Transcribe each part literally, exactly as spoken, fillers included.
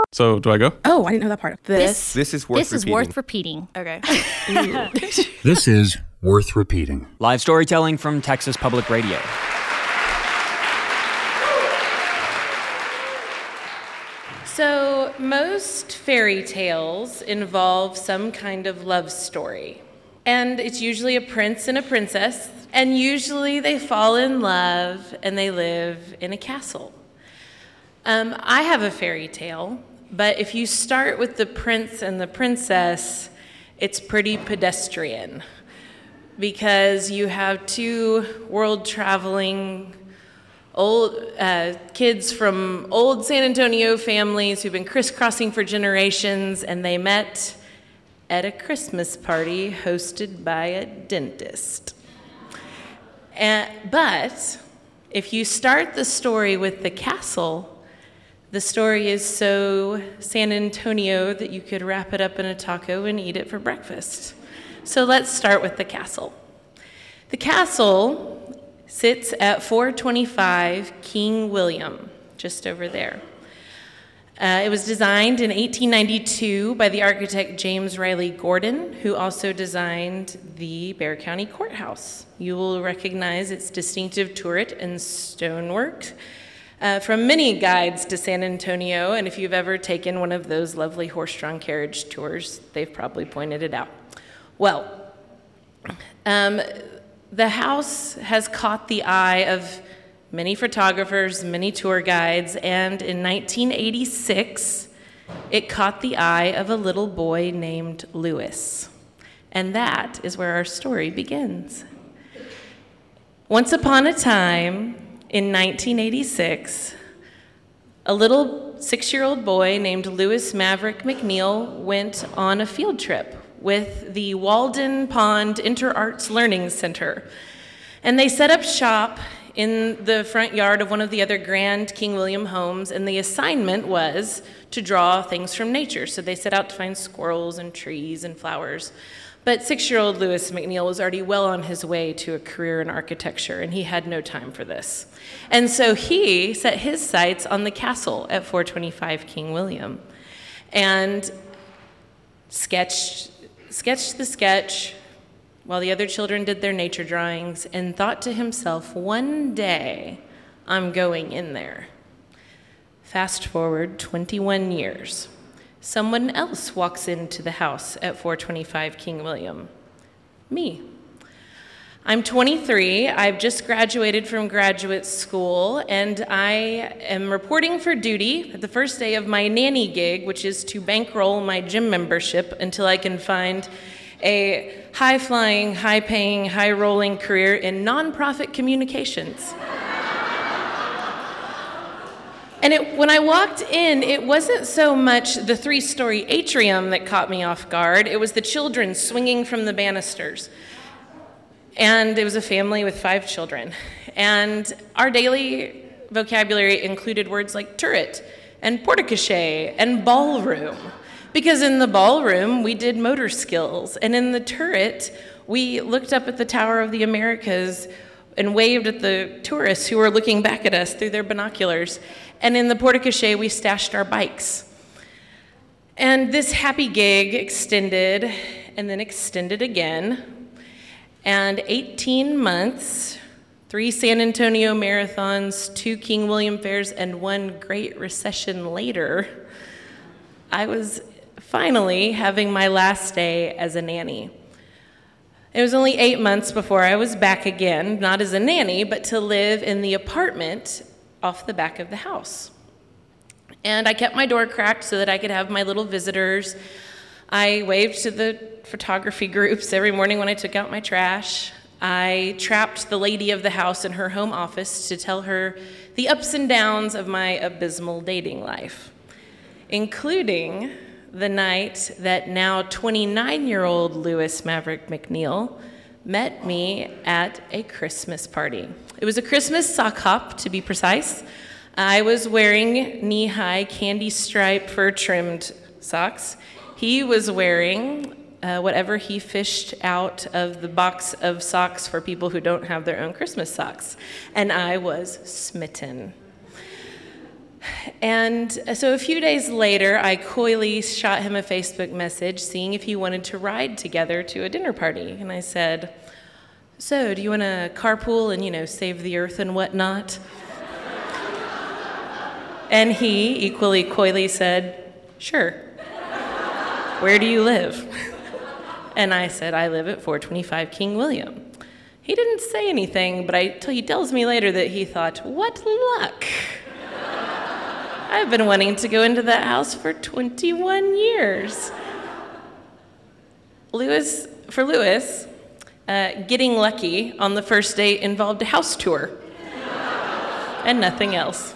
So, do I go? Oh, I didn't know that part. This, This is worth this is repeating. worth repeating. Okay. This is worth repeating. Live storytelling from Texas Public Radio. So, most fairy tales involve some kind of love story. And it's usually a prince and a princess, and usually they fall in love and they live in a castle. Um, I have a fairy tale, but if you start with the prince and the princess, it's pretty pedestrian because you have two world-traveling old uh, kids from old San Antonio families who've been crisscrossing for generations, and they met at a Christmas party hosted by a dentist. And, but if you start the story with the castle, the story is so San Antonio that you could wrap it up in a taco and eat it for breakfast. So let's start with the castle. The castle sits at four twenty-five King William, just over there. Uh, it was designed in eighteen ninety-two by the architect James Riley Gordon, who also designed the Bexar County Courthouse. You will recognize its distinctive turret and stonework uh, from many guides to San Antonio, and if you've ever taken one of those lovely horse-drawn carriage tours, they've probably pointed it out. Well, um, the house has caught the eye of many photographers, many tour guides, and in nineteen eighty-six, it caught the eye of a little boy named Louis. And that is where our story begins. Once upon a time, in nineteen eighty-six, a little six-year-old boy named Louis Maverick McNeil went on a field trip with the Walden Pond Interarts Learning Center. And they set up shop in the front yard of one of the other grand King William homes, and the assignment was to draw things from nature. So they set out to find squirrels and trees and flowers. But six-year-old Louis McNeil was already well on his way to a career in architecture, and he had no time for this. And so he set his sights on the castle at four twenty-five King William and sketched, sketched the sketch while the other children did their nature drawings, and thought to himself, one day I'm going in there. Fast forward twenty-one years. Someone else walks into the house at four twenty-five King William. Me. I'm twenty-three, I've just graduated from graduate school, and I am reporting for duty at the first day of my nanny gig, which is to bankroll my gym membership until I can find a high-flying, high-paying, high-rolling career in nonprofit communications. And it, when I walked in, it wasn't so much the three-story atrium that caught me off guard. It was the children swinging from the banisters. And it was a family with five children. And our daily vocabulary included words like turret and porte-cochere and ballroom. Because in the ballroom, we did motor skills. And in the turret, we looked up at the Tower of the Americas and waved at the tourists who were looking back at us through their binoculars. And in the porte-cochere, we stashed our bikes. And this happy gig extended and then extended again. And eighteen months, three San Antonio marathons, two King William fairs, and one Great Recession later, I was finally having my last day as a nanny. It was only eight months before I was back again, not as a nanny, but to live in the apartment off the back of the house. And I kept my door cracked so that I could have my little visitors. I waved to the photography groups every morning when I took out my trash. I trapped the lady of the house in her home office to tell her the ups and downs of my abysmal dating life, including the night that now twenty-nine-year-old Louis Maverick McNeil met me at a Christmas party. It was a Christmas sock hop, to be precise. I was wearing knee-high candy stripe fur-trimmed socks. He was wearing uh, whatever he fished out of the box of socks for people who don't have their own Christmas socks. And I was smitten. And so a few days later, I coyly shot him a Facebook message seeing if he wanted to ride together to a dinner party. And I said, so do you want to carpool and, you know, save the earth and whatnot? And he equally coyly said, sure. Where do you live? And I said, I live at four twenty-five King William. He didn't say anything, but I, he tells me later that he thought, what luck. I've been wanting to go into that house for twenty-one years. Lewis, for Lewis, uh, getting lucky on the first date involved a house tour and nothing else.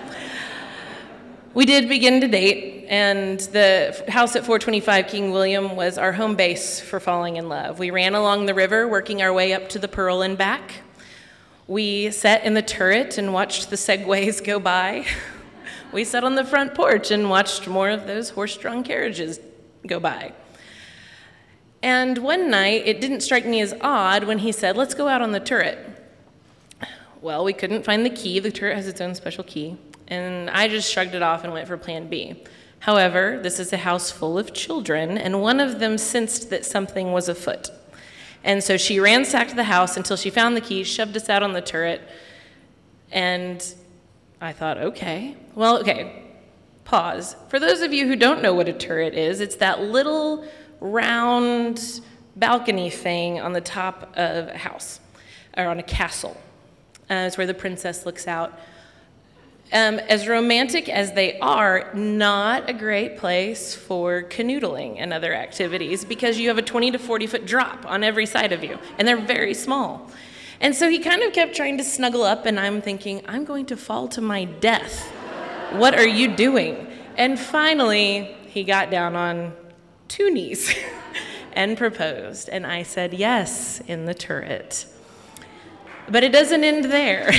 We did begin to date, and the house at four twenty-five King William was our home base for falling in love. We ran along the river, working our way up to the Pearl and back. We sat in the turret and watched the segways go by. We sat on the front porch and watched more of those horse-drawn carriages go by. And one night, it didn't strike me as odd when he said, let's go out on the turret. Well, we couldn't find the key. The turret has its own special key. And I just shrugged it off and went for plan B. However, this is a house full of children, and one of them sensed that something was afoot. And so she ransacked the house until she found the key, shoved us out on the turret, and I thought, okay. Well, okay, pause. For those of you who don't know what a turret is, it's that little round balcony thing on the top of a house, or on a castle. Uh, it's where the princess looks out. Um, as romantic as they are, not a great place for canoodling and other activities because you have a twenty to forty foot drop on every side of you, and they're very small. And so he kind of kept trying to snuggle up, and I'm thinking, I'm going to fall to my death. What are you doing? And finally, he got down on two knees and proposed, and I said yes in the turret. But it doesn't end there.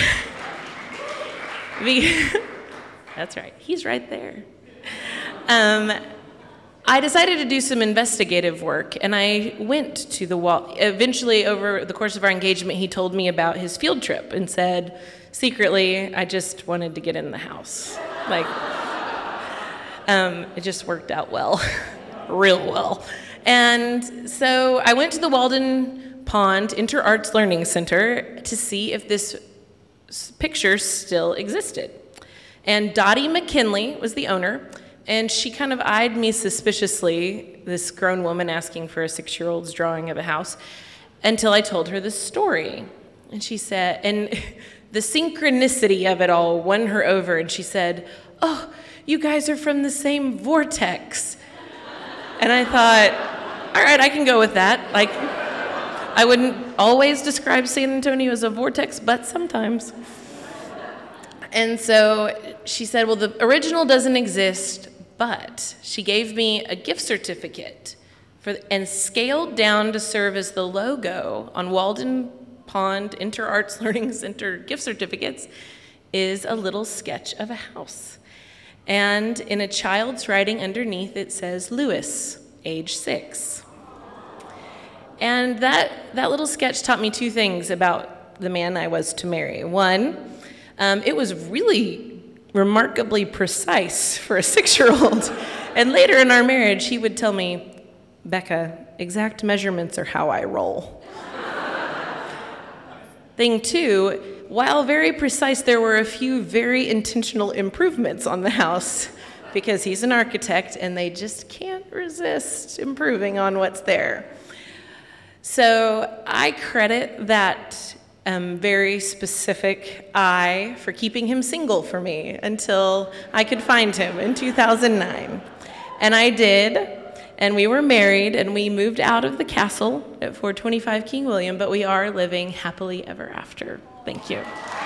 That's right, he's right there. Um, I decided to do some investigative work, and I went to the wall. Eventually, over the course of our engagement, he told me about his field trip and said, secretly, I just wanted to get in the house. Like, um, it just worked out well, real well. And so I went to the Walden Pond Inter-Arts Learning Center to see if this picture still existed. And Dottie McKinley was the owner, and she kind of eyed me suspiciously, this grown woman asking for a six-year-old's drawing of a house, until I told her the story. And she said, and the synchronicity of it all won her over, and she said, oh, you guys are from the same vortex. And I thought, all right, I can go with that. Like, I wouldn't always describe San Antonio as a vortex, but sometimes. And so she said, well, the original doesn't exist, but she gave me a gift certificate for, and scaled down to serve as the logo on Walden Pond Inter-Arts Learning Center gift certificates is a little sketch of a house. And in a child's writing underneath, it says, Lewis, age six. And that, that little sketch taught me two things about the man I was to marry. One, um, it was really remarkably precise for a six-year-old. And later in our marriage, he would tell me, Becca, exact measurements are how I roll. Thing two, while very precise, there were a few very intentional improvements on the house because he's an architect and they just can't resist improving on what's there. So I credit that um, very specific eye for keeping him single for me until I could find him in two thousand nine. And I did, and we were married, and we moved out of the castle at four twenty-five King William, but we are living happily ever after. Thank you.